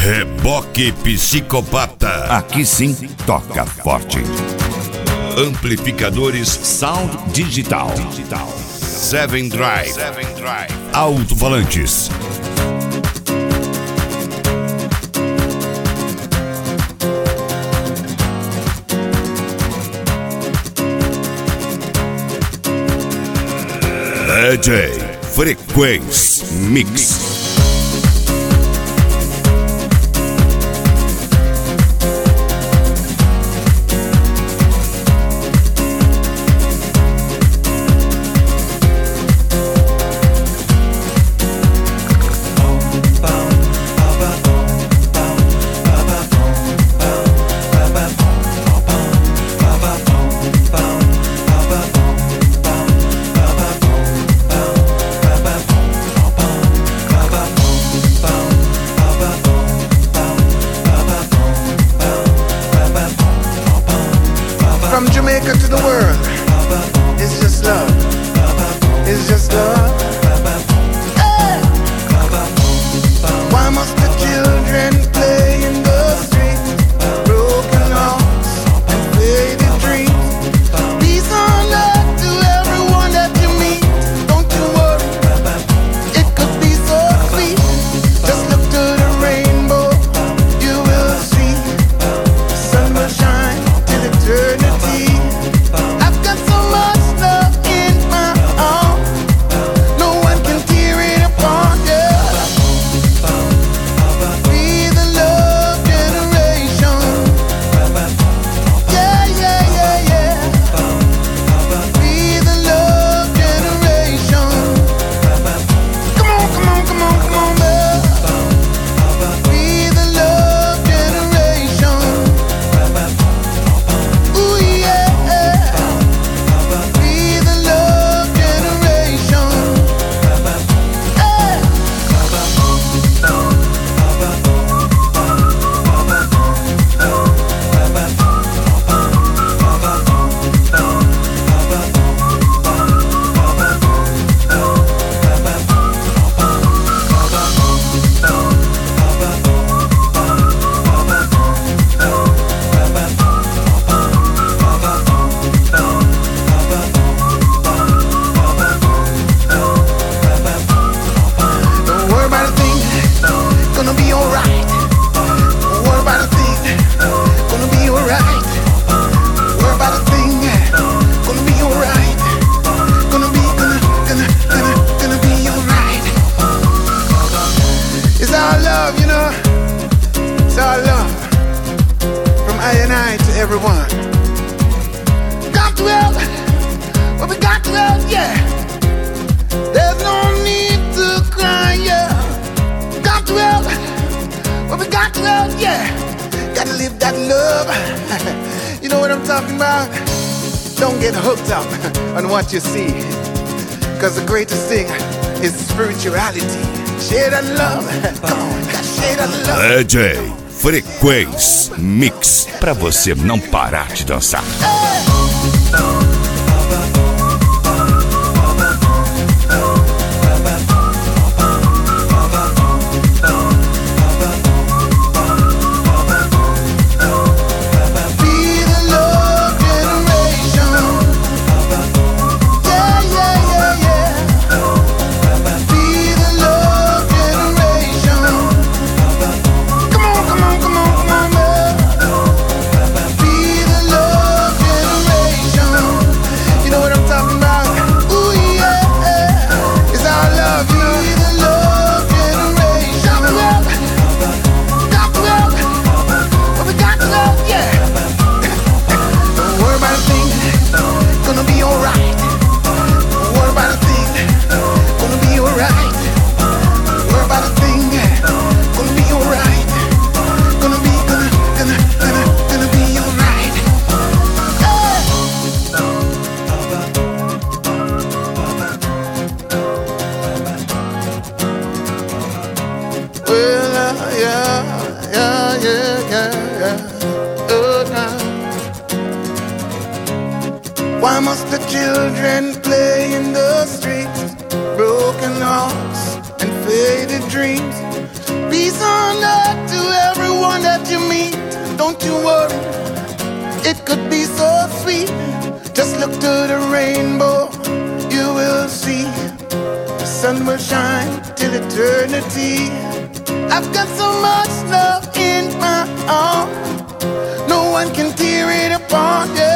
Reboque Psicopata. Aqui sim, toca forte. Amplificadores Sound Digital. Seven Drive. Alto-falantes. DJ Frequência Mix. From Jamaica to the world, it's just love. It's just love. Hey! Why must the children play in the streets? Broken hearts and faded dreams. Peace on earth to everyone that you meet. Don't you worry, it could be so sweet. Just look to the rainbow, you will see. The sun will shine till eternity. I've got so much love in my heart, no one can tear it apart, yeah. We the love generation. Yeah, yeah, yeah, yeah. We the love generation. Come on, come on, come on, come on, man. We the love generation. Ooh, yeah. We the love generation. Hey. Don't worry about a thing, gonna be alright. Don't worry about a thing, gonna be alright. Don't worry about a thing, gonna be alright. Gonna be alright. It's our love, you know. It's our love from I and I to everyone. Got to help, but we got to help, yeah. There's no need to cry, yeah. Got to help, but we got to help, yeah. Gotta live that love. You know what I'm talking about? Don't get hooked up on what you see, cause the greatest thing is spirituality. Share that love. Come on, share that love. DJ Frequência Mix. Pra você não parar de dançar. Be the love generation. Yeah, yeah, yeah, yeah. Be the love generation. Come on, come on, come on, come on, man. Be the love generation. You know what I'm talking about? Ooh, yeah. It's our love, you know. Be the love generation. Got to help, but we got to love, yeah. Don't worry about a thing, gonna be alright. Don't worry about a thing, gonna be alright. Don't worry about a thing, gonna be alright. Gonna be alright. Well, yeah. Oh, now. Why must the children play in the streets? Broken hearts and faded dreams. Peace on earth to don't you worry, it could be so sweet. Just look to the rainbow, you will see. The sun will shine till eternity. I've got so much love in my arms, no one can tear it apart, yeah.